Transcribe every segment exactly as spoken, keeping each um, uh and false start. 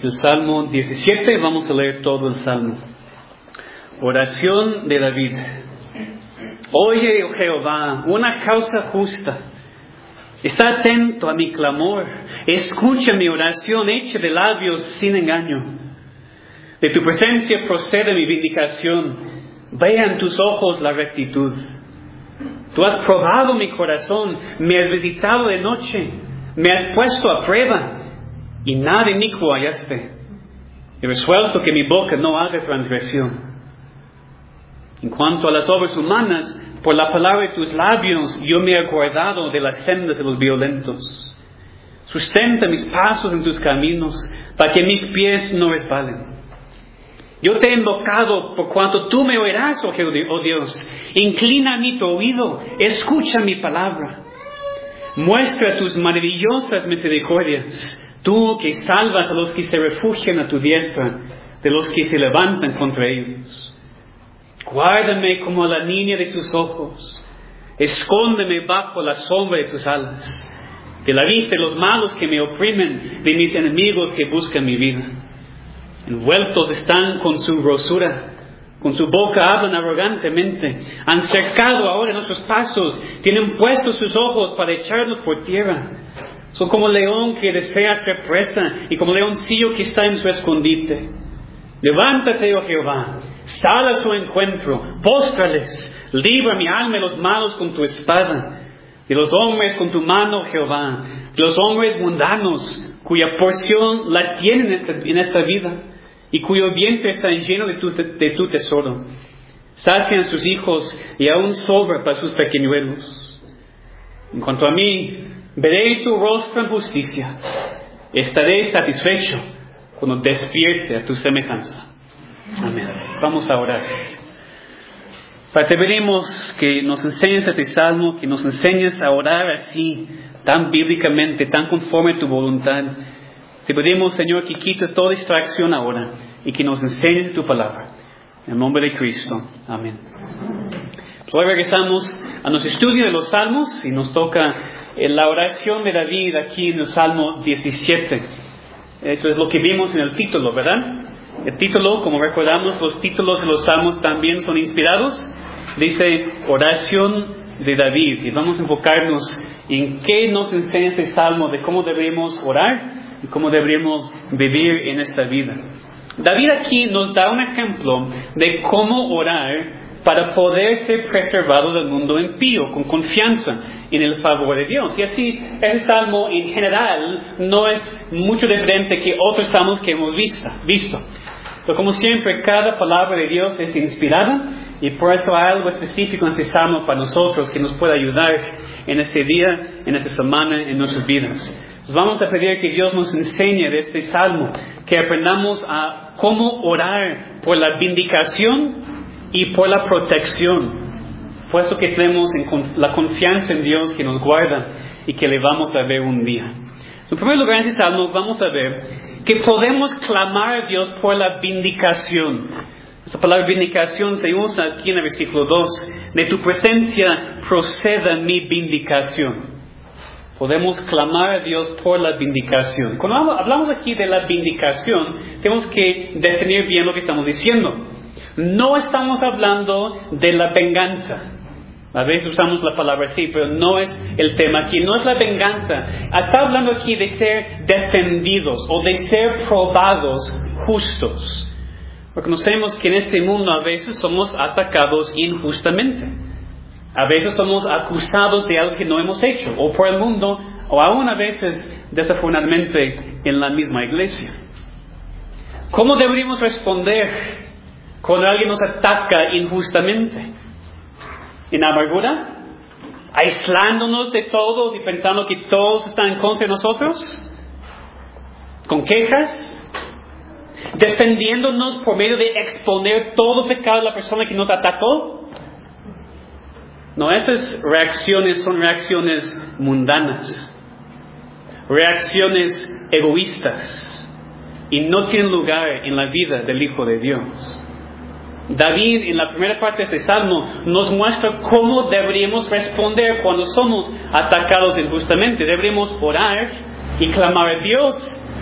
el Salmo diecisiete, vamos a leer todo el Salmo. Oración de David. Oye, oh Jehová, una causa justa. Está atento a mi clamor. Escucha mi oración hecha de labios sin engaño. De tu presencia procede mi vindicación. Vean tus ojos la rectitud. Tú has probado mi corazón, me has visitado de noche, me has puesto a prueba, y nada inicuo hallaste. He resuelto que mi boca no haga transgresión. En cuanto a las obras humanas, por la palabra de tus labios, yo me he guardado de las sendas de los violentos. Sustenta mis pasos en tus caminos, para que mis pies no resbalen. Yo te he invocado por cuanto tú me oirás, oh Dios. Inclina a mí tu oído, escucha mi palabra. Muestra tus maravillosas misericordias, tú que salvas a los que se refugian a tu diestra, de los que se levantan contra ellos. Guárdame como a la niña de tus ojos, escóndeme bajo la sombra de tus alas, de la vista de los malos que me oprimen, de mis enemigos que buscan mi vida. Envueltos están con su grosura, con su boca hablan arrogantemente, han cercado ahora nuestros pasos, tienen puestos sus ojos para echarnos por tierra. Son como león que desea ser presa y como leoncillo que está en su escondite. Levántate, oh Jehová, sal a su encuentro, póstrales, libra mi alma de los malos con tu espada, de los hombres con tu mano, Jehová, de los hombres mundanos, cuya porción la tienen en esta, en esta vida, y cuyo vientre está lleno de tu, de tu tesoro. Sacian sus hijos y aún sobra para sus pequeñuelos. En cuanto a mí, veré tu rostro en justicia. Estaré satisfecho cuando despierte a tu semejanza. Amén. Vamos a orar. Padre, te pedimos que nos enseñes este salmo, que nos enseñes a orar así, tan bíblicamente, tan conforme a tu voluntad. Te pedimos, Señor, que quites toda distracción ahora y que nos enseñes tu palabra. En el nombre de Cristo. Amén. Hoy regresamos a nuestro estudio de los salmos y nos toca la oración de David aquí en el Salmo diecisiete. Eso es lo que vimos en el título, ¿verdad? El título, como recordamos, los títulos de los salmos también son inspirados. Dice oración de David. Y vamos a enfocarnos en qué nos enseña este salmo de cómo deberíamos orar y cómo deberíamos vivir en esta vida. David aquí nos da un ejemplo de cómo orar para poder ser preservado del mundo impío, con confianza en el favor de Dios. Y así, este salmo en general no es mucho diferente que otros salmos que hemos visto. visto. Pero como siempre, cada palabra de Dios es inspirada y por eso hay algo específico en este salmo para nosotros que nos puede ayudar en este día, en esta semana, en nuestras vidas. Pues vamos a pedir que Dios nos enseñe de este salmo, que aprendamos a cómo orar por la vindicación y por la protección. Por eso que tenemos la confianza en Dios que nos guarda y que le vamos a ver un día. En primer lugar, en este salmo vamos a ver que podemos clamar a Dios por la vindicación. Esta palabra vindicación se usa aquí en el versículo dos. De tu presencia proceda mi vindicación. Podemos clamar a Dios por la vindicación. Cuando hablamos aquí de la vindicación, tenemos que definir bien lo que estamos diciendo. No estamos hablando de la venganza. A veces usamos la palabra así, pero no es el tema aquí. No es la venganza. Está hablando aquí de ser defendidos o de ser probados justos. Reconocemos que en este mundo a veces somos atacados injustamente. A veces somos acusados de algo que no hemos hecho, o por el mundo, o aún a veces, desafortunadamente, en la misma iglesia. ¿Cómo deberíamos responder cuando alguien nos ataca injustamente? ¿En amargura? ¿Aislándonos de todos y pensando que todos están en contra de nosotros? ¿Con quejas? ¿Defendiéndonos por medio de exponer todo pecado de la persona que nos atacó? No, esas reacciones son reacciones mundanas, reacciones egoístas y no tienen lugar en la vida del Hijo de Dios. David, en la primera parte de este salmo, nos muestra cómo deberíamos responder cuando somos atacados injustamente. Deberíamos orar y clamar a Dios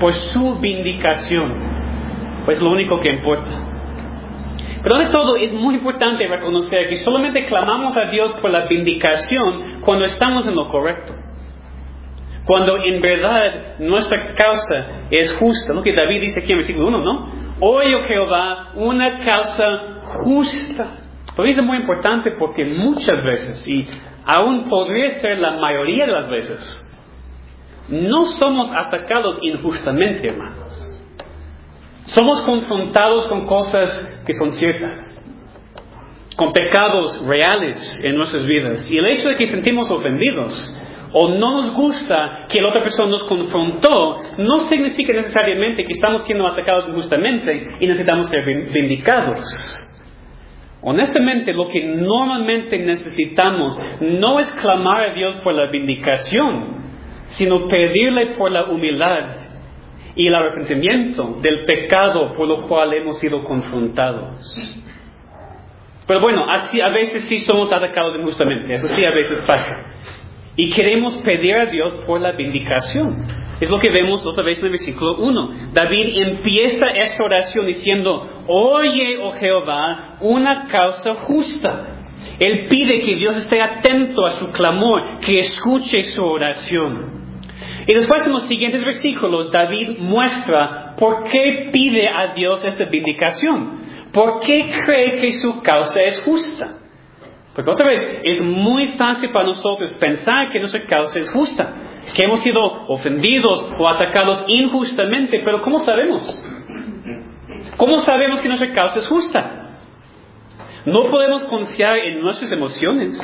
por su vindicación, pues lo único que importa. Pero de todo es muy importante reconocer que solamente clamamos a Dios por la vindicación cuando estamos en lo correcto. Cuando en verdad nuestra causa es justa. Lo que David dice aquí en versículo uno, ¿no? Oye, oh Jehová, una causa justa. Pero es muy importante porque muchas veces, y aún podría ser la mayoría de las veces, no somos atacados injustamente, hermanos. Somos confrontados con cosas que son ciertas, con pecados reales en nuestras vidas. Y el hecho de que sentimos ofendidos o no nos gusta que la otra persona nos confrontó, no significa necesariamente que estamos siendo atacados injustamente y necesitamos ser vindicados. Honestamente, lo que normalmente necesitamos no es clamar a Dios por la vindicación, sino pedirle por la humildad y el arrepentimiento del pecado por lo cual hemos sido confrontados. Pero bueno, así a veces sí somos atacados injustamente, eso sí a veces pasa. Y queremos pedir a Dios por la vindicación. Es lo que vemos otra vez en el versículo uno. David empieza esta oración diciendo, oye, oh Jehová, una causa justa. Él pide que Dios esté atento a su clamor, que escuche su oración. Y después en los siguientes versículos, David muestra por qué pide a Dios esta vindicación. ¿Por qué cree que su causa es justa? Porque otra vez, es muy fácil para nosotros pensar que nuestra causa es justa, que hemos sido ofendidos o atacados injustamente, pero ¿cómo sabemos? ¿Cómo sabemos que nuestra causa es justa? No podemos confiar en nuestras emociones.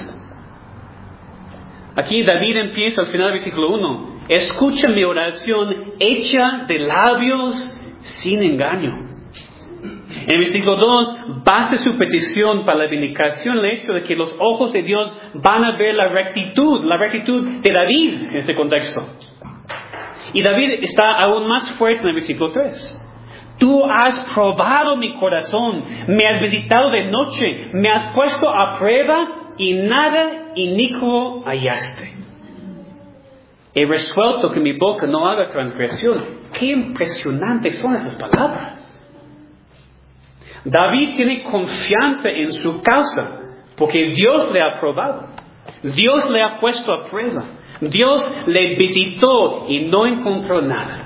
Aquí David empieza al final del versículo uno, escucha mi oración hecha de labios sin engaño. En el versículo dos, basta su petición para la vindicación el hecho de que los ojos de Dios van a ver la rectitud, la rectitud de David en este contexto. Y David está aún más fuerte en el versículo tres. Tú has probado mi corazón, me has visitado de noche, me has puesto a prueba y nada inicuo hallaste. He resuelto que mi boca no haga transgresión. Qué impresionantes son esas palabras. David tiene confianza en su causa porque Dios le ha probado. Dios le ha puesto a prueba. Dios le visitó y no encontró nada.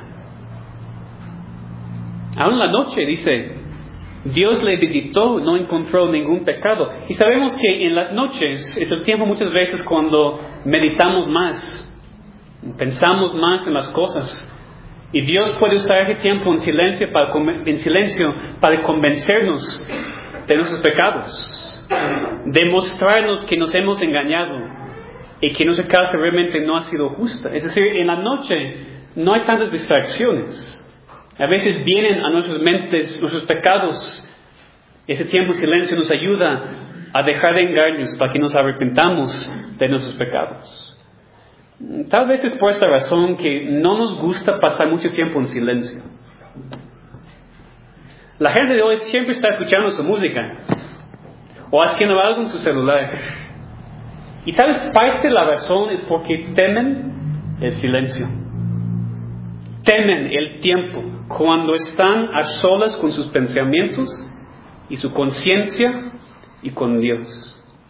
Aún en la noche dice, Dios le visitó, no encontró ningún pecado. Y sabemos que en las noches es el tiempo muchas veces cuando meditamos más, pensamos más en las cosas. Y Dios puede usar ese tiempo en silencio para, en silencio para convencernos de nuestros pecados, demostrarnos que nos hemos engañado y que nuestra causa realmente no ha sido justa. Es decir, en la noche no hay tantas distracciones. A veces vienen a nuestras mentes nuestros pecados. Ese tiempo en silencio nos ayuda a dejar de engaños para que nos arrepentamos de nuestros pecados. Tal vez es por esta razón que no nos gusta pasar mucho tiempo en silencio. La gente de hoy siempre está escuchando su música o haciendo algo en su celular. Y tal vez parte de la razón es porque temen el silencio. Temen el tiempo cuando están a solas con sus pensamientos y su conciencia y con Dios.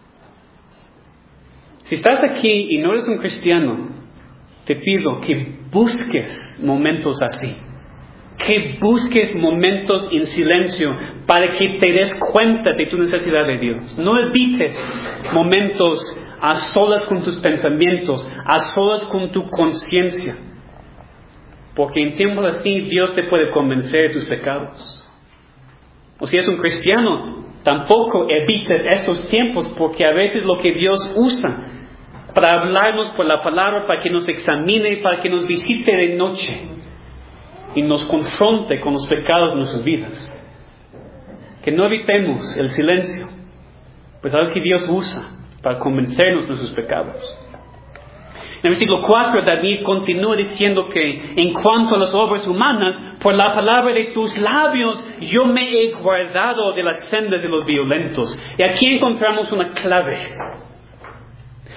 Si estás aquí y no eres un cristiano, te pido que busques momentos así. Que busques momentos en silencio para que te des cuenta de tu necesidad de Dios. No evites momentos a solas con tus pensamientos, a solas con tu conciencia. Porque en tiempos así Dios te puede convencer de tus pecados. O si eres un cristiano, tampoco evites esos tiempos, porque a veces lo que Dios usa para hablarnos por la palabra, para que nos examine, para que nos visite de noche y nos confronte con los pecados de nuestras vidas. Que no evitemos el silencio, pues algo que Dios usa para convencernos de nuestros pecados. En el versículo cuatro, David continúa diciendo que en cuanto a las obras humanas, por la palabra de tus labios, yo me he guardado de las sendas de los violentos. Y aquí encontramos una clave.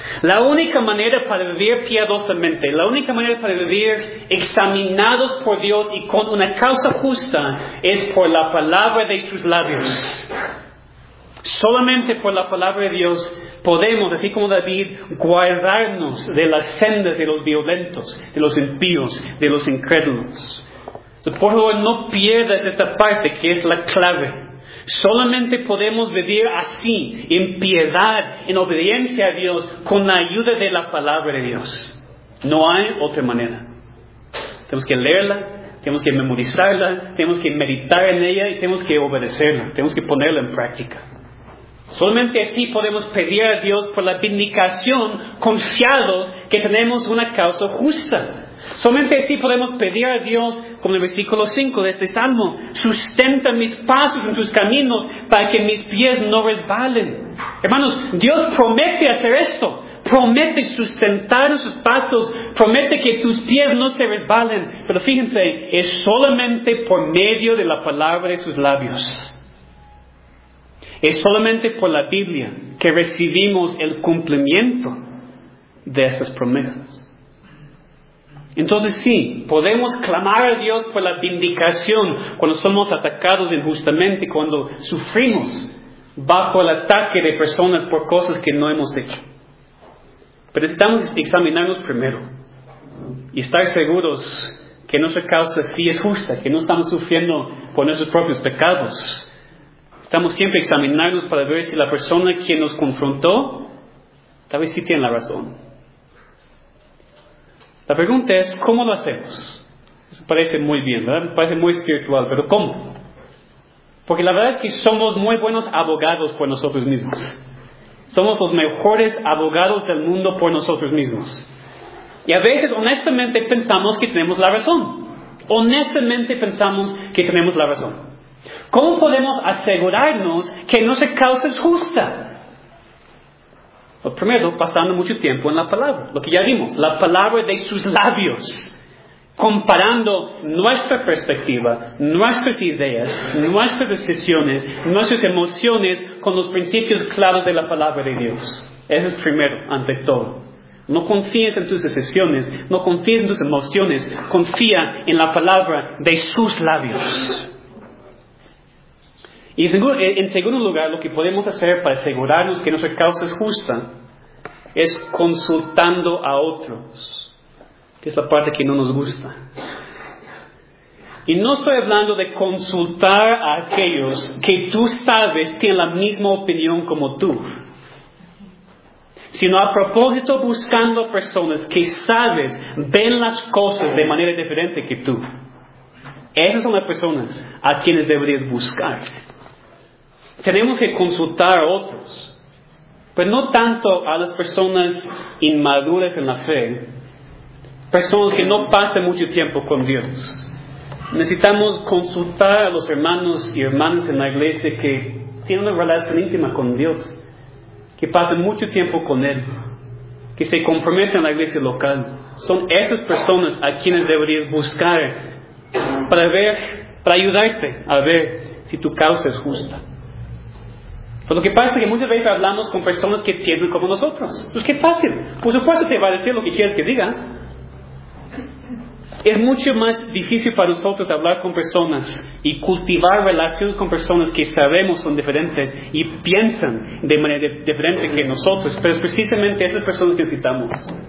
La única manera para vivir piadosamente, la única manera para vivir examinados por Dios y con una causa justa es por la palabra de sus labios. Solamente por la palabra de Dios podemos, así como David, guardarnos de las sendas de los violentos, de los impíos, de los incrédulos. Entonces, por favor, no pierdas esta parte que es la clave. Solamente podemos vivir así, en piedad, en obediencia a Dios, con la ayuda de la palabra de Dios. No hay otra manera. Tenemos que leerla, tenemos que memorizarla, tenemos que meditar en ella y tenemos que obedecerla, tenemos que ponerla en práctica. Solamente así podemos pedir a Dios por la vindicación, confiados que tenemos una causa justa. Solamente así podemos pedir a Dios, como en el versículo cinco de este salmo, sustenta mis pasos en tus caminos para que mis pies no resbalen. Hermanos, Dios promete hacer esto. Promete sustentar sus pasos, promete que tus pies no se resbalen. Pero fíjense, es solamente por medio de la palabra de sus labios. Es solamente por la Biblia que recibimos el cumplimiento de estas promesas. Entonces sí, podemos clamar a Dios por la vindicación cuando somos atacados injustamente, cuando sufrimos bajo el ataque de personas por cosas que no hemos hecho. Pero necesitamos examinarnos primero y estar seguros que nuestra causa sí es justa, que no estamos sufriendo por nuestros propios pecados. Estamos siempre examinarnos para ver si la persona quien nos confrontó, tal vez sí tiene la razón. La pregunta es, ¿cómo lo hacemos? Eso parece muy bien, ¿verdad? Parece muy espiritual, pero ¿cómo? Porque la verdad es que somos muy buenos abogados por nosotros mismos. Somos los mejores abogados del mundo por nosotros mismos. Y a veces, honestamente, pensamos que tenemos la razón. Honestamente pensamos que tenemos la razón. ¿Cómo podemos asegurarnos que nuestra causa es justa? Lo primero, pasando mucho tiempo en la palabra. Lo que ya vimos, la palabra de sus labios. Comparando nuestra perspectiva, nuestras ideas, nuestras decisiones, nuestras emociones con los principios claros de la palabra de Dios. Eso es primero, ante todo. No confíes en tus decisiones, no confíes en tus emociones, confía en la palabra de sus labios. Y en segundo lugar, lo que podemos hacer para asegurarnos que nuestra causa es justa es consultando a otros, que es la parte que no nos gusta. Y no estoy hablando de consultar a aquellos que tú sabes tienen la misma opinión como tú, sino a propósito buscando personas que sabes ven las cosas de manera diferente que tú. Esas son las personas a quienes deberías buscar. Tenemos que consultar a otros, pero no tanto a las personas inmaduras en la fe, personas que no pasan mucho tiempo con Dios. Necesitamos consultar a los hermanos y hermanas en la iglesia que tienen una relación íntima con Dios, que pasan mucho tiempo con Él, que se comprometen en la iglesia local. Son esas personas a quienes deberías buscar para ver, para ayudarte a ver si tu causa es justa. Pero lo que pasa es que muchas veces hablamos con personas que piensan como nosotros. Pues qué fácil. Por supuesto te va a decir lo que quieres que diga. Es mucho más difícil para nosotros hablar con personas y cultivar relaciones con personas que sabemos son diferentes y piensan de manera diferente que nosotros. Pero es precisamente esas personas que necesitamos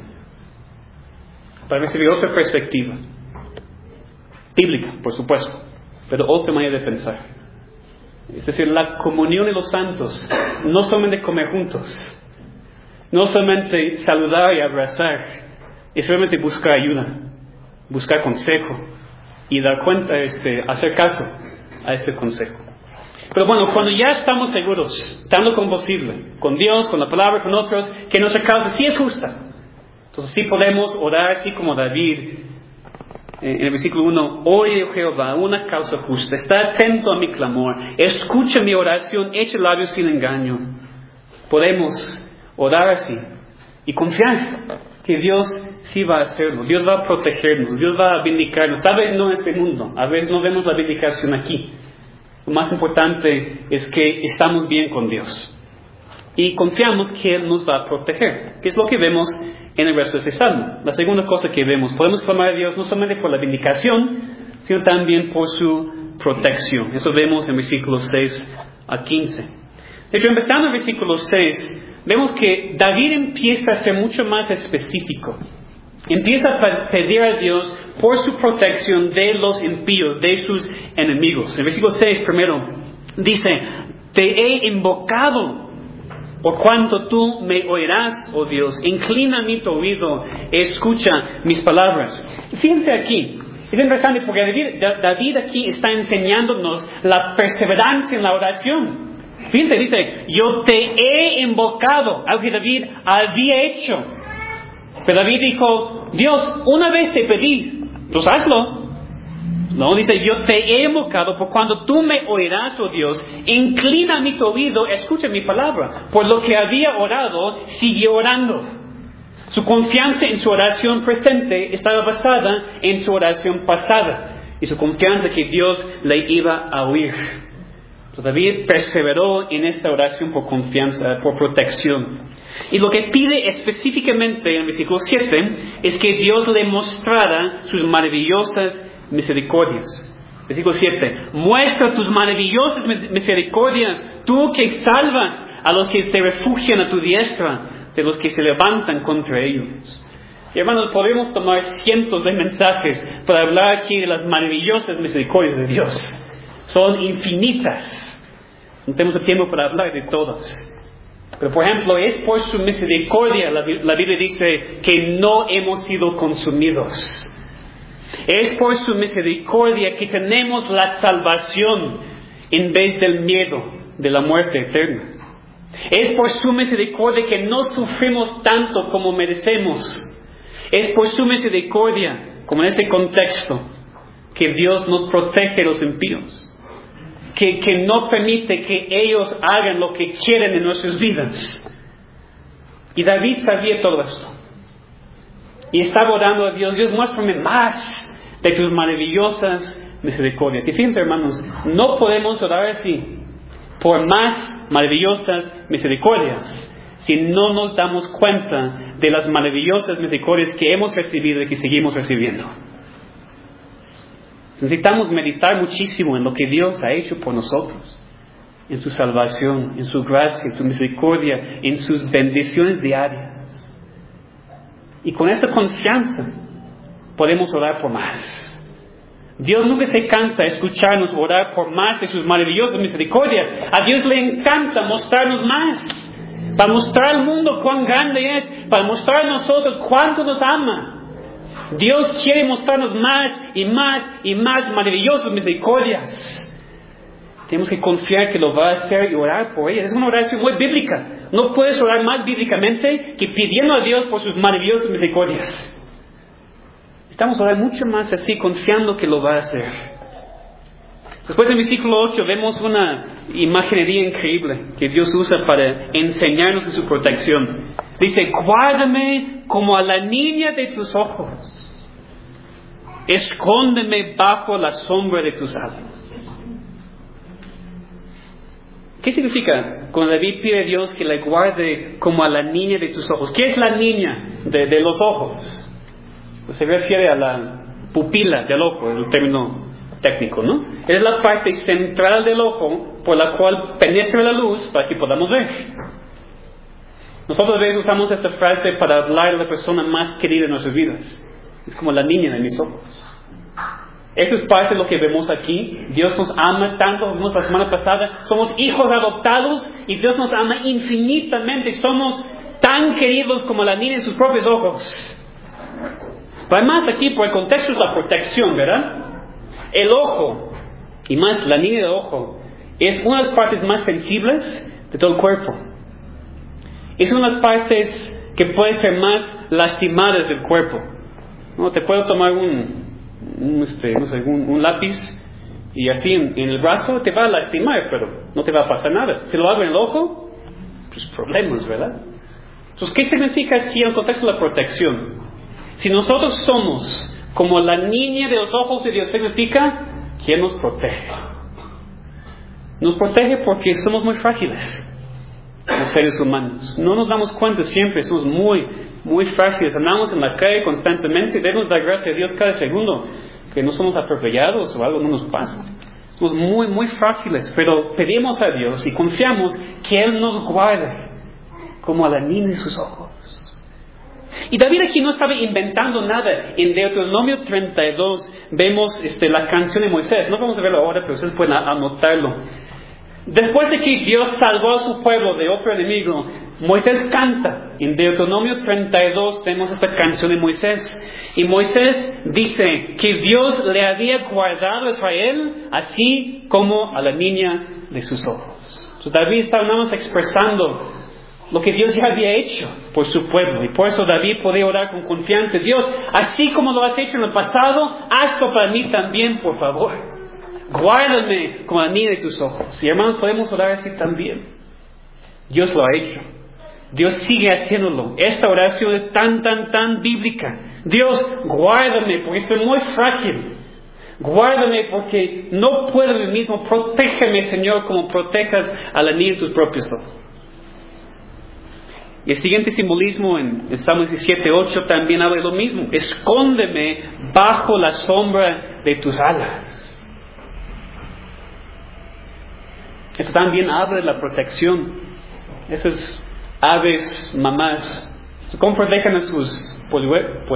para recibir otra perspectiva. Bíblica, por supuesto, pero otra manera de pensar. Es decir, la comunión de los santos, no solamente comer juntos, no solamente saludar y abrazar, es realmente buscar ayuda, buscar consejo y dar cuenta, este, hacer caso a ese consejo. Pero bueno, cuando ya estamos seguros, tanto como posible, con Dios, con la palabra, con otros, que nuestra causa sí es justa, entonces sí podemos orar así como David. En el versículo uno, oye oh Jehová, una causa justa, está atento a mi clamor, escucha mi oración, echa labios sin engaño. Podemos orar así y confiar que Dios sí va a hacerlo, Dios va a protegernos, Dios va a vindicarnos. Tal vez no en este mundo, a veces no vemos la vindicación aquí. Lo más importante es que estamos bien con Dios. y confiamos que Él nos va a proteger, que es lo que vemos en el resto de este salmo. La segunda cosa que vemos, podemos clamar a Dios no solamente por la vindicación, sino también por su protección. Eso vemos en versículos seis a quince. De hecho, empezando en versículo seis, vemos que David empieza a ser mucho más específico. Empieza a pedir a Dios por su protección de los impíos, de sus enemigos. En versículo seis primero dice: te he invocado, por cuanto tú me oirás, oh Dios. Inclina mi tu oído, escucha mis palabras. Fíjense aquí, es interesante porque David, David aquí está enseñándonos la perseverancia en la oración. Fíjense, dice: yo te he invocado, algo que David había hecho. Pero David dijo: Dios, una vez te pedí, pues hazlo. No, dice: yo te he invocado, por cuando tú me oirás, oh Dios, inclina mi tu oído, escucha mi palabra. Por lo que había orado, siguió orando. Su confianza en su oración presente estaba basada en su oración pasada, y su confianza que Dios le iba a oír. Entonces David perseveró en esta oración por confianza, por protección. Y lo que pide específicamente en el versículo siete es que Dios le mostrara sus maravillosas misericordias. Versículo siete: muestra tus maravillosas misericordias, tú que salvas a los que se refugian a tu diestra, de los que se levantan contra ellos. Y hermanos, podemos tomar cientos de mensajes para hablar aquí de las maravillosas misericordias de Dios. Son infinitas. No tenemos tiempo para hablar de todas. Pero por ejemplo, es por su misericordia, la, la Biblia dice, que no hemos sido consumidos. Es por su misericordia que tenemos la salvación en vez del miedo de la muerte eterna. Es por su misericordia que no sufrimos tanto como merecemos. Es por su misericordia, como en este contexto, que Dios nos protege de los impíos. Que, que no permite que ellos hagan lo que quieren en nuestras vidas. Y David sabía todo esto. Y estaba orando a Dios: Dios, muéstrame más de tus maravillosas misericordias. Y fíjense, hermanos, no podemos orar así por más maravillosas misericordias si no nos damos cuenta de las maravillosas misericordias que hemos recibido y que seguimos recibiendo. Necesitamos meditar muchísimo en lo que Dios ha hecho por nosotros, en su salvación, en su gracia, en su misericordia, en sus bendiciones diarias. Y con esta confianza podemos orar por más. Dios nunca se cansa de escucharnos orar por más de sus maravillosas misericordias. A Dios le encanta mostrarnos más, para mostrar al mundo cuán grande es, para mostrar a nosotros cuánto nos ama. Dios quiere mostrarnos más y más y más maravillosas misericordias. Tenemos que confiar que lo va a hacer y orar por ellas. Es una oración muy bíblica. No puedes orar más bíblicamente que pidiendo a Dios por sus maravillosas misericordias. Estamos orando mucho más así, confiando que lo va a hacer. Después del versículo ocho vemos una imaginería increíble que Dios usa para enseñarnos de su protección. Dice: guárdame como a la niña de tus ojos, escóndeme bajo la sombra de tus alas. ¿Qué significa cuando David pide a Dios que le guarde como a la niña de tus ojos? ¿Qué es la niña de, de los ojos? Pues se refiere a la pupila del ojo, el término técnico, ¿no? Es la parte central del ojo por la cual penetra la luz para que podamos ver. Nosotros a veces usamos esta frase para hablar de la persona más querida en nuestras vidas. Es como la niña de mis ojos. Eso es parte de lo que vemos aquí. Dios nos ama tanto, vimos la semana pasada, somos hijos adoptados y Dios nos ama infinitamente. Somos tan queridos como la niña en sus propios ojos. Pero además aquí, por el contexto, es la protección, ¿verdad? El ojo, y más la niña del ojo, es una de las partes más sensibles de todo el cuerpo. Es una de las partes que puede ser más lastimadas del cuerpo. ¿No? Te puedo tomar un, un, este, no sé, un, un lápiz y así en, en el brazo te va a lastimar, pero no te va a pasar nada. Si lo hago en el ojo, pues problemas, ¿verdad? Entonces, ¿qué significa aquí en el contexto de la protección? Si nosotros somos como la niña de los ojos de Dios, significa que nos protege. Nos protege porque somos muy frágiles. los seres humanos. No nos damos cuenta siempre, somos muy, muy frágiles. Andamos en la calle constantemente y debemos dar gracias a Dios cada segundo que no somos atropellados o algo no nos pasa. Somos muy, muy frágiles, pero pedimos a Dios y confiamos que Él nos guarde como a la niña de sus ojos. Y David aquí no estaba inventando nada. En Deuteronomio treinta y dos vemos este, la canción de Moisés. No vamos a verlo ahora, pero ustedes pueden anotarlo. Después de que Dios salvó a su pueblo de otro enemigo, Moisés canta. En Deuteronomio treinta y dos tenemos esta canción de Moisés. Y Moisés dice que Dios le había guardado a Israel así como a la niña de sus ojos. Entonces David estaba nada más expresando lo que Dios ya había hecho por su pueblo. Y por eso David podía orar con confianza. Dios, así como lo has hecho en el pasado, hazlo para mí también, por favor. Guárdame como la niña de tus ojos. Y hermanos, podemos orar así también. Dios lo ha hecho. Dios sigue haciéndolo. Esta oración es tan, tan, tan bíblica. Dios, guárdame porque soy muy frágil. Guárdame porque no puedo de mí mismo. Protégeme, Señor, como protejas a la niña de tus propios ojos. Y el siguiente simbolismo en el Salmo diecisiete ocho también habla de lo mismo. Escóndeme bajo la sombra de tus alas. Esto también habla de la protección. Esas aves mamás, ¿cómo protegen a sus polluelos?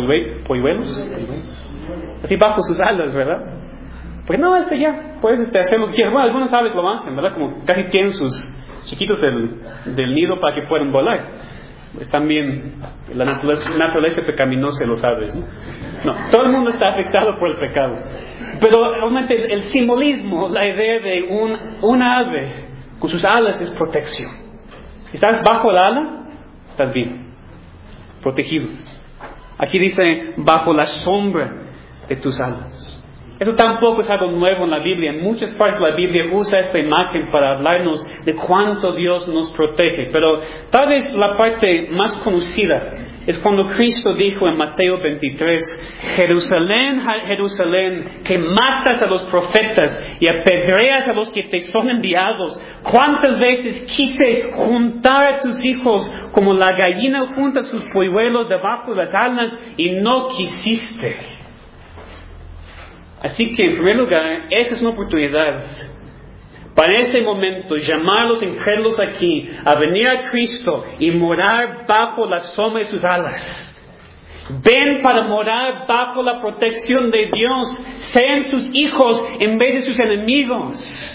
Así bajo sus alas, ¿verdad? Pues no, este ya, puedes este, hacer lo que quieras. Bueno, algunas aves lo hacen, ¿verdad? Como casi tienen sus chiquitos del, del nido para que puedan volar. Pues también la naturaleza, naturaleza pecaminosa de los aves, ¿no? No, todo el mundo está afectado por el pecado. Pero realmente el, el simbolismo, la idea de un, una ave con sus alas es protección. Si estás bajo el ala, estás bien, protegido. Aquí dice, bajo la sombra de tus alas. Eso tampoco es algo nuevo en la Biblia. En muchas partes de la Biblia usa esta imagen para hablarnos de cuánto Dios nos protege. Pero tal vez la parte más conocida es cuando Cristo dijo en Mateo veintitrés, Jerusalén, Jerusalén, que matas a los profetas y apedreas a los que te son enviados. ¿Cuántas veces quise juntar a tus hijos como la gallina junta sus polluelos debajo de las alas y no quisiste? Así que, en primer lugar, esa es una oportunidad para en este momento llamar a los incrédulos aquí a venir a Cristo y morar bajo la sombra de sus alas. Ven para morar bajo la protección de Dios. Sean sus hijos en vez de sus enemigos.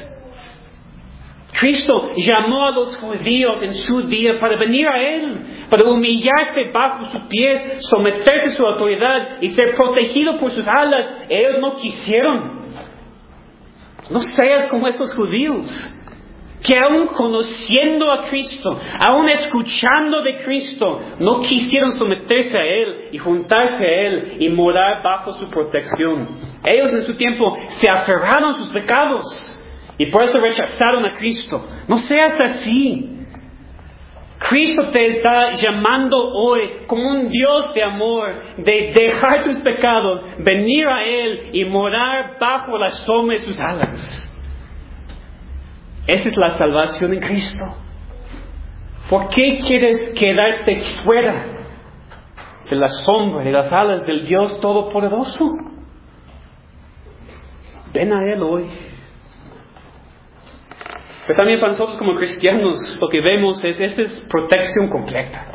Cristo llamó a los judíos en su día para venir a Él, para humillarse bajo sus pies, someterse a su autoridad y ser protegido por sus alas. Ellos no quisieron. No seas como esos judíos, que aún conociendo a Cristo, aún escuchando de Cristo, no quisieron someterse a Él y juntarse a Él y morar bajo su protección. Ellos en su tiempo se aferraron a sus pecados y por eso rechazaron a Cristo. No seas así. Cristo te está llamando hoy como un Dios de amor, de dejar tus pecados, venir a Él y morar bajo la sombra de sus alas. Esa es la salvación en Cristo. ¿Por qué quieres quedarte fuera de la sombra, de las alas del Dios Todopoderoso? Ven a Él hoy. Pero también para nosotros como cristianos lo que vemos es esa es protección completa.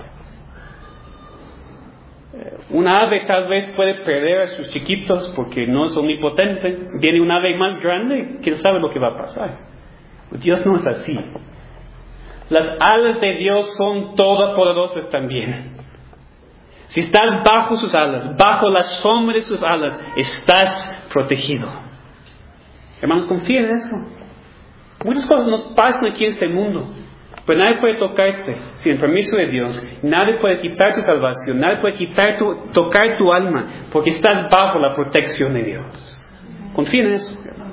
Una ave tal vez puede perder a sus chiquitos porque no es omnipotente. Viene una ave más grande, quién sabe lo que va a pasar. Dios no es así. Las alas de Dios son todopoderosas también. Si estás bajo sus alas, bajo la sombra de sus alas, estás protegido. Hermanos, confía en eso. Muchas cosas nos pasan aquí en este mundo, pero nadie puede tocarte sin el permiso de Dios. Nadie puede quitar tu salvación, nadie puede quitar tu, tocar tu alma, porque estás bajo la protección de Dios. Confía en eso, hermanos.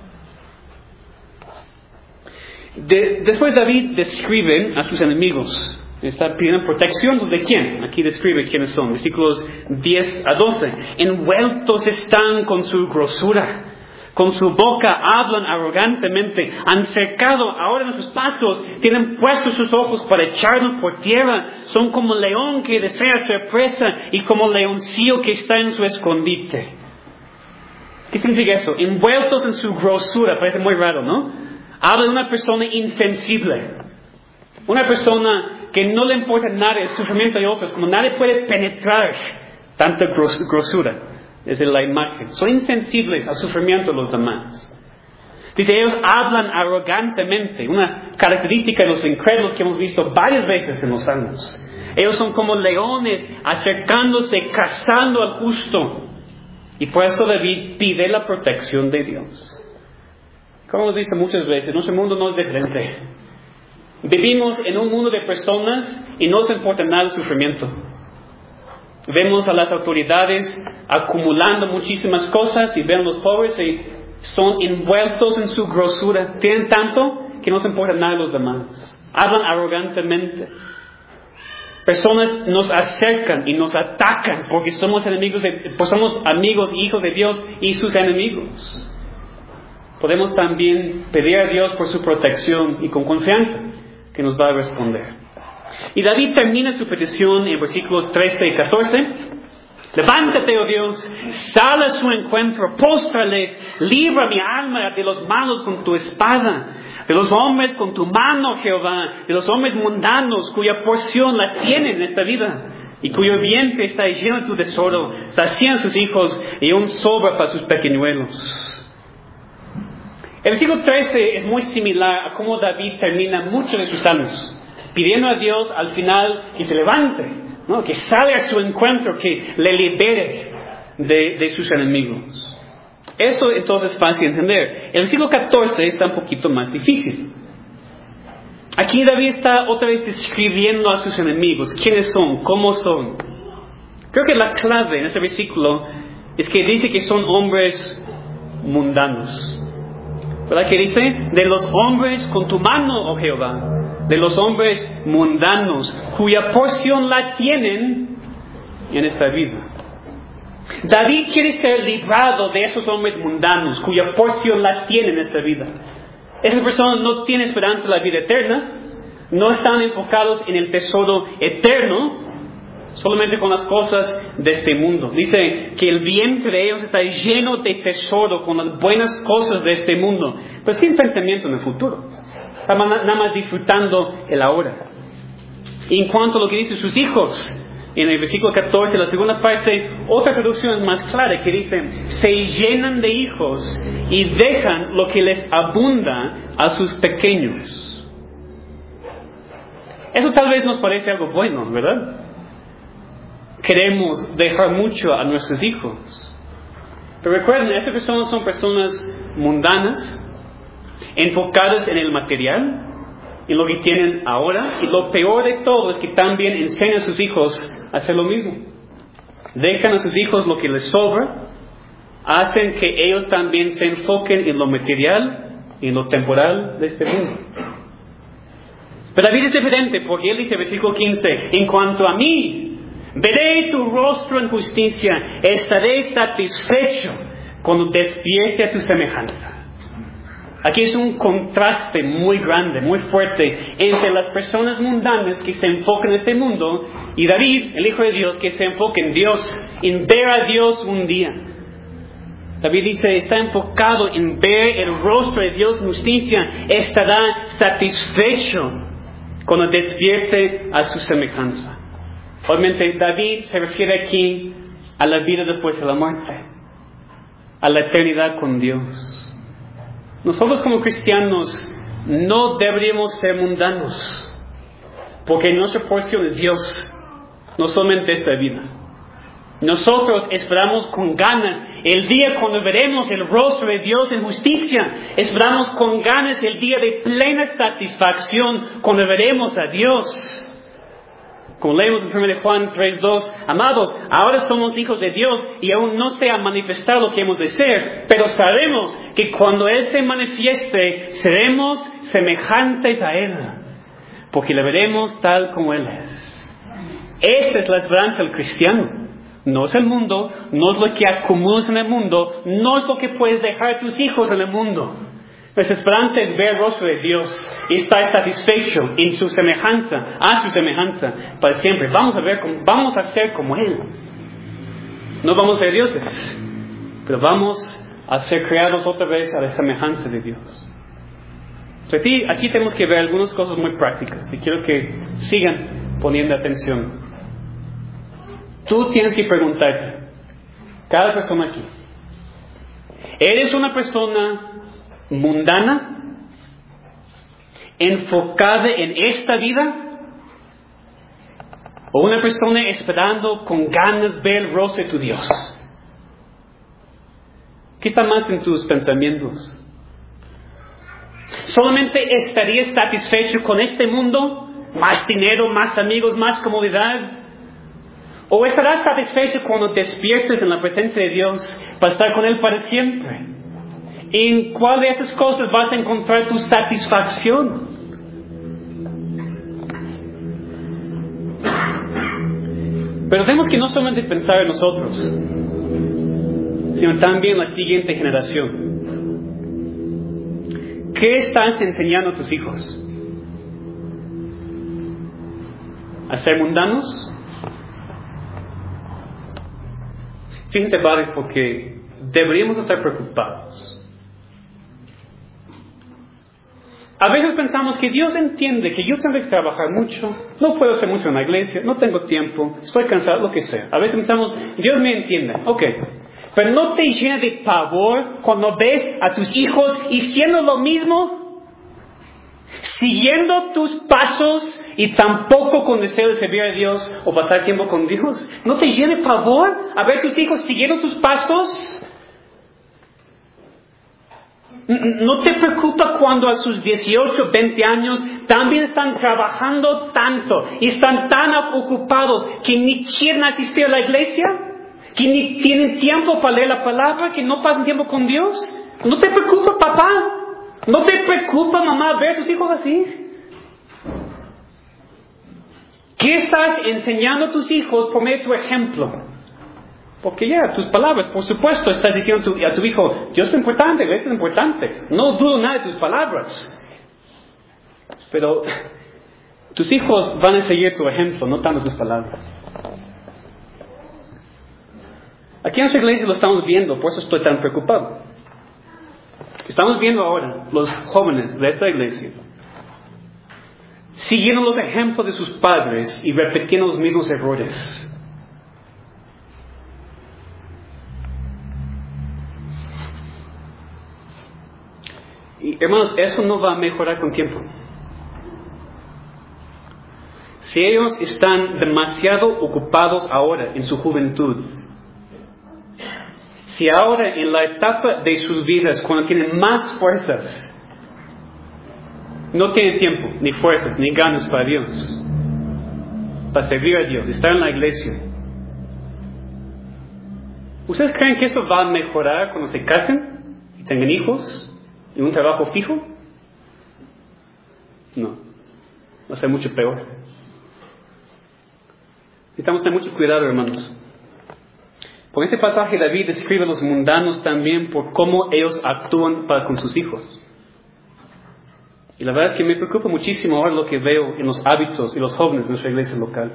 De, después David describe a sus enemigos. Está pidiendo protección de quién. Aquí describe quiénes son. Versículos diez a doce. Envueltos están con su grosura. con su boca hablan arrogantemente, han cercado ahora nuestros pasos, tienen puestos sus ojos para echarnos por tierra, son como león que desea ser presa y como leoncillo que está en su escondite. ¿Qué significa eso? Envueltos en su grosura, parece muy raro, ¿no? Habla de una persona insensible, una persona que no le importa nada el sufrimiento de otros, como nadie puede penetrar tanta gros- grosura. Es la imagen. Son insensibles al sufrimiento de los demás. Dice, ellos hablan arrogantemente, una característica de los incrédulos que hemos visto varias veces en los Salmos. Ellos son como leones acercándose, cazando al justo. Y por eso David pide la protección de Dios. Como hemos visto muchas veces, nuestro mundo no es diferente. Vivimos en un mundo de personas y no nos importa nada el sufrimiento. Vemos a las autoridades acumulando muchísimas cosas y ven a los pobres y son envueltos en su grosura. Tienen tanto que no les importa nada de los demás. Hablan arrogantemente. Personas nos acercan y nos atacan porque somos enemigos, de, pues somos amigos, hijos de Dios y sus enemigos. Podemos también pedir a Dios por su protección y con confianza que nos va a responder. Y David termina su petición en versículos trece y catorce. Levántate, oh Dios, sal a su encuentro, póstrales, libra mi alma de los malos con tu espada, de los hombres con tu mano, Jehová, de los hombres mundanos cuya porción la tienen en esta vida, y cuyo vientre está lleno de tu tesoro, sacían sus hijos y aún sobra para sus pequeñuelos. El versículo trece es muy similar a cómo David termina muchos de sus salmos, pidiendo a Dios al final que se levante, ¿no? Que salga a su encuentro, que le libere de, de sus enemigos. Eso entonces es fácil de entender. El versículo catorce está un poquito más difícil. Aquí David está otra vez describiendo a sus enemigos, quiénes son, cómo son. Creo que la clave en este versículo es que dice que son hombres mundanos. ¿Verdad que dice? De los hombres con tu mano, oh Jehová. De los hombres mundanos, cuya porción la tienen en esta vida. David quiere ser librado de esos hombres mundanos, cuya porción la tienen en esta vida. Esas personas no tienen esperanza en la vida eterna, no están enfocados en el tesoro eterno, solamente con las cosas de este mundo. Dice que el vientre de ellos está lleno de tesoro, con las buenas cosas de este mundo, pero sin pensamiento en el futuro. Están nada más disfrutando el ahora. Y en cuanto a lo que dicen sus hijos, en el versículo catorce, la segunda parte, otra traducción más clara que dice, se llenan de hijos y dejan lo que les abunda a sus pequeños. Eso tal vez nos parece algo bueno, ¿verdad? Queremos dejar mucho a nuestros hijos. Pero recuerden, estas personas son personas mundanas, enfocadas en el material, en lo que tienen ahora, y lo peor de todo es que también enseñan a sus hijos a hacer lo mismo. Dejan a sus hijos lo que les sobra, hacen que ellos también se enfoquen en lo material y en lo temporal de este mundo. Pero David es diferente, porque él dice, versículo quince, en cuanto a mí, veré tu rostro en justicia, estaré satisfecho cuando despierte a tu semejanza. Aquí es un contraste muy grande, muy fuerte entre las personas mundanas que se enfocan en este mundo y David, el Hijo de Dios, que se enfoca en Dios, en ver a Dios un día. David dice, está enfocado en ver el rostro de Dios en justicia, estará satisfecho cuando despierte a su semejanza. Obviamente David se refiere aquí a la vida después de la muerte, a la eternidad con Dios. Nosotros como cristianos no deberíamos ser mundanos, porque nuestra porción es Dios, no solamente esta vida. Nosotros esperamos con ganas el día cuando veremos el rostro de Dios en justicia. Esperamos con ganas el día de plena satisfacción cuando veremos a Dios. Como leemos en primera de Juan tres dos, amados, ahora somos hijos de Dios y aún no se ha manifestado lo que hemos de ser, pero sabemos que cuando Él se manifieste, seremos semejantes a Él, porque le veremos tal como Él es. Esa es la esperanza del cristiano. no es el mundo, no es lo que acumulas en el mundo, no es lo que puedes dejar a tus hijos en el mundo. Nuestra esperanza es ver el rostro de Dios y estar satisfecho en su semejanza, a su semejanza, para siempre. Vamos a ver, cómo, vamos a ser como Él. No vamos a ser dioses, pero vamos a ser creados otra vez a la semejanza de Dios. Entonces, aquí, aquí tenemos que ver algunas cosas muy prácticas y quiero que sigan poniendo atención. Tú tienes que preguntarte, cada persona aquí, ¿eres una persona mundana, enfocada en esta vida, o una persona esperando con ganas ver el rostro de tu Dios? ¿Qué está más en tus pensamientos? ¿Solamente estarías satisfecho con este mundo? ¿Más dinero, más amigos, más comodidad? ¿O estarás satisfecho cuando despiertes en la presencia de Dios para estar con Él para siempre? ¿En cuál de esas cosas vas a encontrar tu satisfacción? Pero tenemos que no solamente pensar en nosotros, sino también en la siguiente generación. ¿Qué estás enseñando a tus hijos? ¿A ser mundanos? Fíjate, padres, porque deberíamos estar preocupados. A veces pensamos que Dios entiende que yo tengo que trabajar mucho, no puedo hacer mucho en la iglesia, no tengo tiempo, estoy cansado, lo que sea. A veces pensamos, Dios me entiende, ok. Pero ¿no te llena de pavor cuando ves a tus hijos haciendo lo mismo? Siguiendo tus pasos y tampoco con deseo de servir a Dios o pasar tiempo con Dios. ¿No te llena de pavor a ver a tus hijos siguiendo tus pasos? ¿No te preocupa cuando a sus dieciocho, veinte años también están trabajando tanto y están tan ocupados que ni quieren asistir a la iglesia? ¿Que ni tienen tiempo para leer la palabra? ¿Que no pasan tiempo con Dios? ¿No te preocupa, papá? ¿No te preocupa, mamá, ver a tus hijos así? ¿Qué estás enseñando a tus hijos por medio de tu ejemplo? Porque ya, tus palabras, por supuesto, estás diciendo a tu, a tu hijo, Dios es importante, Dios es importante. No dudo nada de tus palabras. Pero tus hijos van a seguir tu ejemplo, no tanto tus palabras. Aquí en nuestra iglesia lo estamos viendo, por eso estoy tan preocupado. Estamos viendo ahora los jóvenes de esta iglesia siguiendo los ejemplos de sus padres y repitiendo los mismos errores. Y hermanos, eso no va a mejorar con tiempo. Si ellos están demasiado ocupados ahora en su juventud, si ahora en la etapa de sus vidas, cuando tienen más fuerzas, no tienen tiempo, ni fuerzas, ni ganas para Dios, para servir a Dios, estar en la iglesia, ¿ustedes creen que eso va a mejorar cuando se casen y tengan hijos y un trabajo fijo? No, va a ser mucho peor. Necesitamos tener mucho cuidado, hermanos. Por este pasaje David describe a los mundanos también por cómo ellos actúan para con sus hijos. Y la verdad es que me preocupa muchísimo ahora lo que veo en los hábitos y los jóvenes de nuestra iglesia local.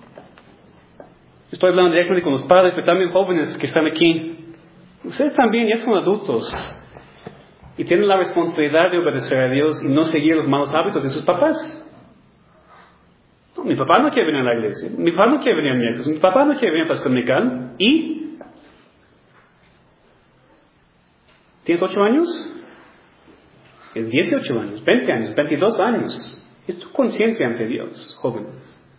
Estoy hablando directamente con los padres, pero también jóvenes que están aquí. Ustedes también ya son adultos y tienen la responsabilidad de obedecer a Dios y no seguir los malos hábitos de sus papás. No, mi papá no quiere venir a la iglesia, mi papá no quiere venir a miércoles, mi papá no quiere venir a Pascua Dominical. ¿Y? ¿Tienes ocho años? ¿Es dieciocho años? ¿veinte años? ¿veintidós años? Es tu conciencia ante Dios, jóvenes.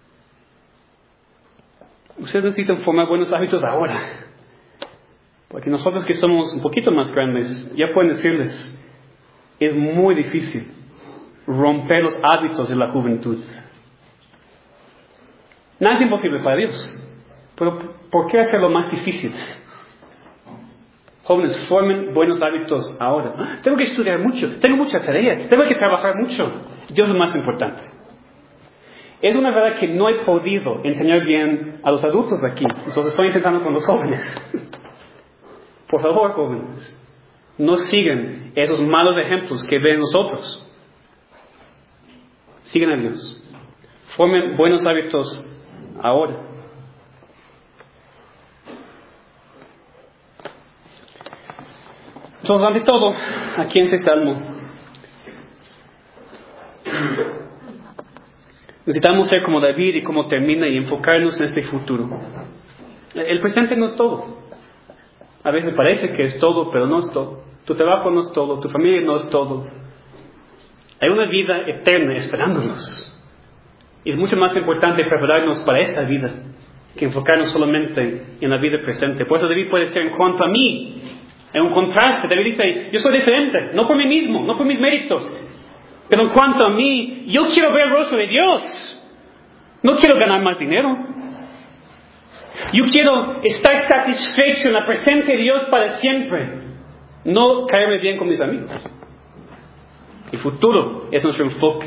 Ustedes necesitan formar buenos hábitos ahora. Porque nosotros que somos un poquito más grandes, ya pueden decirles, es muy difícil romper los hábitos de la juventud. Nada es imposible para Dios. Pero ¿por qué hacerlo más difícil? Jóvenes, formen buenos hábitos ahora. ¿Ah? Tengo que estudiar mucho, tengo mucha tarea, tengo que trabajar mucho. Dios es más importante. es una verdad que no he podido enseñar bien a los adultos aquí. Entonces estoy intentando con los jóvenes. Por favor, jóvenes, no sigan esos malos ejemplos que ven nosotros. Sigan a Dios. Formen buenos hábitos ahora. Entonces, ante todo, aquí en este salmo, necesitamos ser como David y como termina y enfocarnos en este futuro. El presente no es todo. A veces parece que es todo, pero no es todo. Tu trabajo no es todo, tu familia no es todo. Hay una vida eterna esperándonos. Y es mucho más importante prepararnos para esta vida que enfocarnos solamente en la vida presente. Por eso David puede ser, en cuanto a mí, en un contraste. David dice, yo soy diferente, no por mí mismo, no por mis méritos, pero en cuanto a mí, yo quiero ver el rostro de Dios. No quiero ganar más dinero. Yo quiero estar satisfecho en la presencia de Dios para siempre. No caerme bien con mis amigos. El futuro es nuestro enfoque.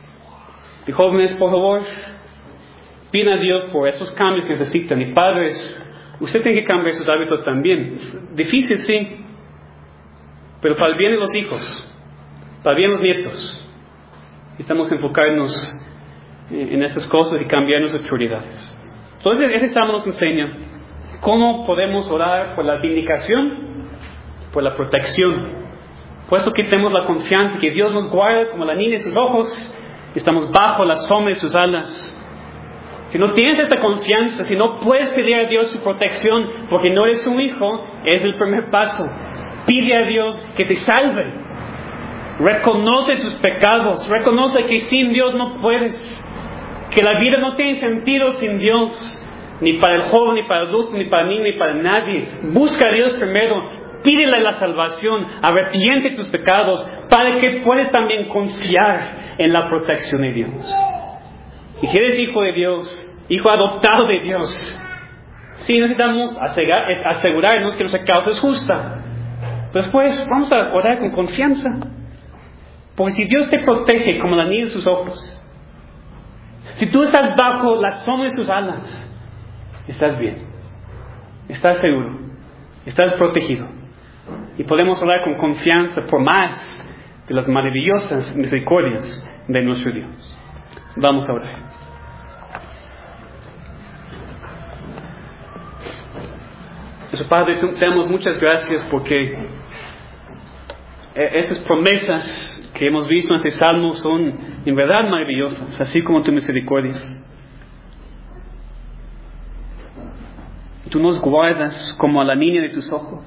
Y jóvenes, por favor, pidan a Dios por esos cambios que necesitan. Y padres, usted tiene que cambiar sus hábitos también. Difícil, sí. Pero para el bien de los hijos, para el bien de los nietos, necesitamos enfocarnos en esas cosas y cambiar nuestras prioridades. Entonces, este salmo nos enseña cómo podemos orar por la vindicación, por la protección. Por eso que tenemos la confianza que Dios nos guarda como la niña de sus ojos. Estamos bajo la sombra de sus alas. Si no tienes esta confianza, si no puedes pedir a Dios su protección porque no eres su hijo, es el primer paso. Pide a Dios que te salve. Reconoce tus pecados. Reconoce que sin Dios no puedes. Que la vida no tiene sentido sin Dios. Ni para el joven, ni para el adulto, ni para mí, ni para nadie. Busca a Dios primero. Pídele la salvación, arrepiente tus pecados, para que puedas también confiar en la protección de Dios. Y si eres hijo de Dios, hijo adoptado de Dios, sí necesitamos asegurarnos que nuestra causa es justa. Después vamos a orar con confianza. Porque si Dios te protege como la niña de sus ojos, si tú estás bajo la sombra de sus alas, estás bien, estás seguro, estás protegido. Y podemos orar con confianza por más de las maravillosas misericordias de nuestro Dios. Vamos a orar. Nuestro Padre, te damos muchas gracias porque esas promesas que hemos visto en este salmo son en verdad maravillosas, así como tus misericordias. Tú nos guardas como a la niña de tus ojos.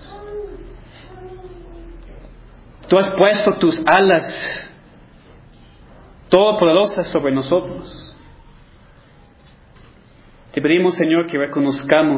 Tú has puesto tus alas todopoderosas sobre nosotros. Te pedimos, Señor, que reconozcamos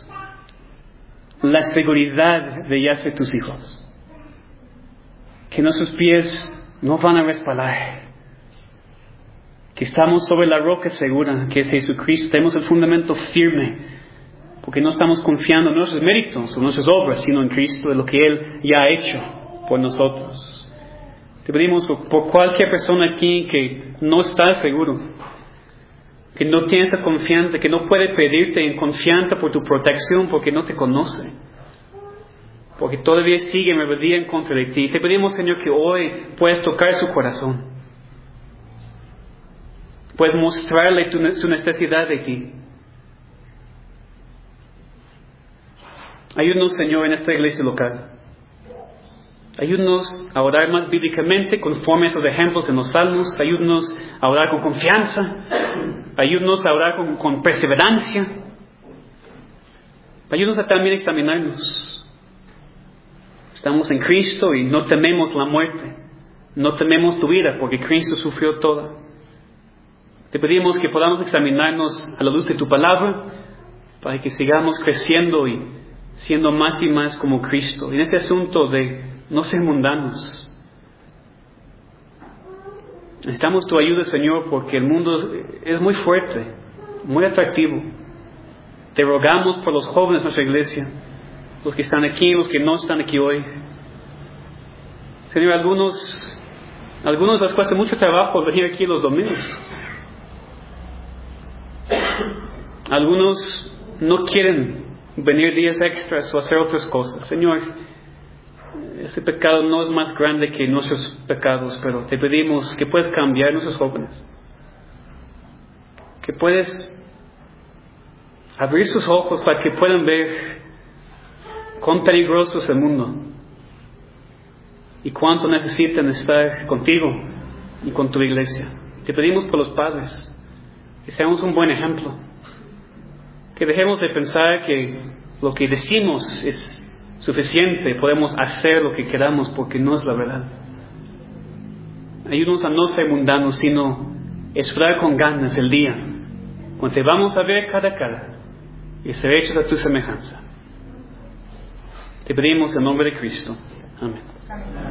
la seguridad de ya ser tus hijos. Que nuestros pies no van a resbalar. Que estamos sobre la roca segura, que es Jesucristo. Tenemos el fundamento firme. Porque no estamos confiando en nuestros méritos o nuestras obras, sino en Cristo, en lo que Él ya ha hecho por nosotros. Te pedimos por cualquier persona aquí que no está seguro, que no tiene esa confianza, que no puede pedirte en confianza por tu protección porque no te conoce, porque todavía sigue en rebeldía en contra de ti. Te pedimos, Señor, que hoy puedas tocar su corazón, puedes mostrarle tu, su necesidad de ti. Ayúdanos, Señor, en esta iglesia local. Ayúdanos a orar más bíblicamente conforme a esos ejemplos en los salmos. Ayúdanos a orar con confianza. Ayúdanos a orar con, con perseverancia. Ayúdanos a también examinarnos. Estamos en Cristo y no tememos la muerte. No tememos tu vida porque Cristo sufrió toda. Te pedimos que podamos examinarnos a la luz de tu palabra para que sigamos creciendo y siendo más y más como Cristo. En ese asunto de no ser mundanos. Necesitamos tu ayuda, Señor, porque el mundo es muy fuerte, muy atractivo. Te rogamos por los jóvenes de nuestra iglesia, los que están aquí, los que no están aquí hoy. Señor, algunos, algunos les cuesta mucho trabajo venir aquí los domingos. Algunos no quieren venir días extras o hacer otras cosas. Señor, este pecado no es más grande que nuestros pecados, pero te pedimos que puedas cambiar a nuestros jóvenes. Que puedes abrir sus ojos para que puedan ver cuán peligroso es el mundo y cuánto necesitan estar contigo y con tu iglesia. Te pedimos por los padres, que seamos un buen ejemplo, que dejemos de pensar que lo que decimos es suficiente, podemos hacer lo que queramos, porque no es la verdad. Ayúdanos a no ser mundanos, sino esperar con ganas el día cuando te vamos a ver cara a cara y ser hechos a tu semejanza. Te pedimos en nombre de Cristo. Amén. Amén.